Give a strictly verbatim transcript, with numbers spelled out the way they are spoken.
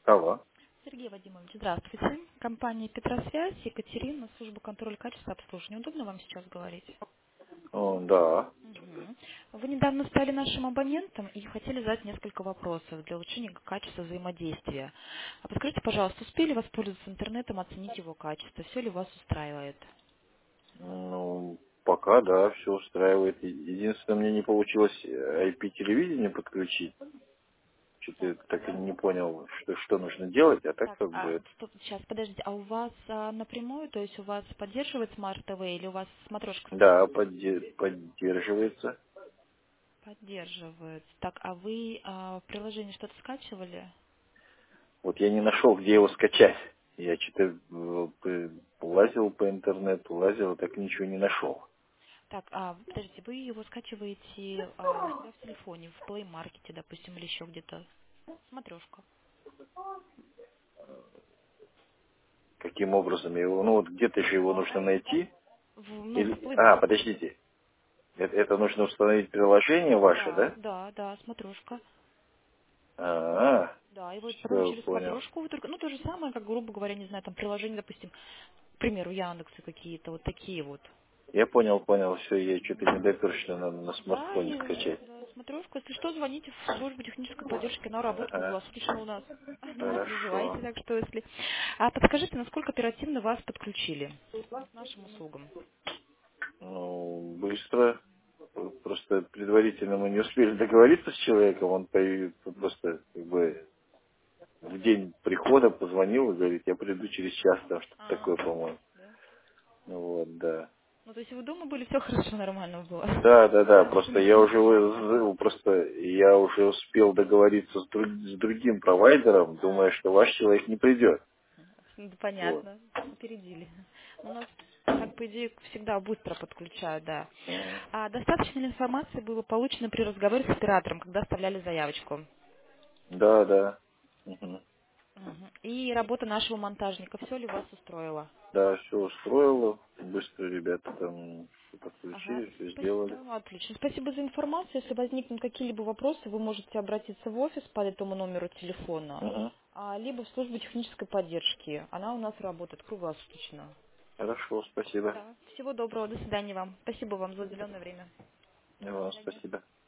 Алло. Сергей Вадимович, здравствуйте. Компания Петросвязь, Екатерина, служба контроля качества обслуживания. Удобно вам сейчас говорить? О, да. Мгм. Вы недавно стали нашим абонентом и хотели задать несколько вопросов для улучшения качества взаимодействия. А подскажите, пожалуйста, успели воспользоваться интернетом, оценить его качество? Все ли вас устраивает? Ну, пока, да, все устраивает. Е- Единственное, мне не получилось ай пи-телевидение подключить. Что-то я Так, так и не понял, что, что нужно делать, а так так, как а, бы, стоп, сейчас, подождите, а у вас а, напрямую, то есть у вас поддерживает Smart ти ви или у вас смотрешка да, стоит? подде- поддерживается. Поддерживает. Так, а вы а, в приложении что-то скачивали? Вот я не нашел, где его скачать. Я что-то лазил по интернету, лазил, так ничего не нашел. Так, а, подождите, вы его скачиваете а, у себя в телефоне, в Play Market, допустим, или еще где-то? Смотрешка. Каким образом его, ну вот где-то же его нужно найти. В, ну, в Или, Play а, Market. подождите, это, это нужно установить приложение ваше, Да, да? да, да, смотрешка. А, Да, и вот потом все, через понял. смотрешку вы только, ну, то же самое, как, грубо говоря, не знаю, там приложение, допустим, к примеру, Яндексы какие-то, вот такие вот. Я понял, понял, все, я что-то не допер, что надо на Да, смартфоне и скачать. да, смотрешку. Если что, звоните в службу технической поддержки, она работает Ага, круглосуточно у нас. Не хорошо. переживайте, так что если... А подскажите, насколько оперативно вас подключили к нашим услугам? Ну, быстро. Просто предварительно мы не успели договориться с человеком, он появился просто как бы в день прихода позвонил и говорит, я приду через час, там что-то А, такое, по-моему. да. Ну вот, да. Ну, то есть вы дома были, все хорошо, нормально было. Да, да, да, Да, просто я ничего уже страшного. вы- просто я уже успел договориться с, друг- с другим провайдером, думая, А, что ваш человек не придет. ну, Вот. понятно, опередили. У нас, так, по идее, всегда быстро подключают, да. Мгм. А достаточно ли информации было получено при разговоре с оператором, когда оставляли заявочку? Да, да. Мгм. Мгм. И работа нашего монтажника, все ли вас устроило? Да, все устроило. Быстро ребята там Ага, подключили, все сделали. спасибо, отлично. Спасибо за информацию. Если возникнут какие-либо вопросы, вы можете обратиться в офис по этому номеру телефона, Мгм. а, либо в службу технической поддержки. Она у нас работает круглосуточно. Хорошо, спасибо. Да. Всего доброго, до свидания вам. Спасибо вам за уделенное время. И До вам свидания. спасибо.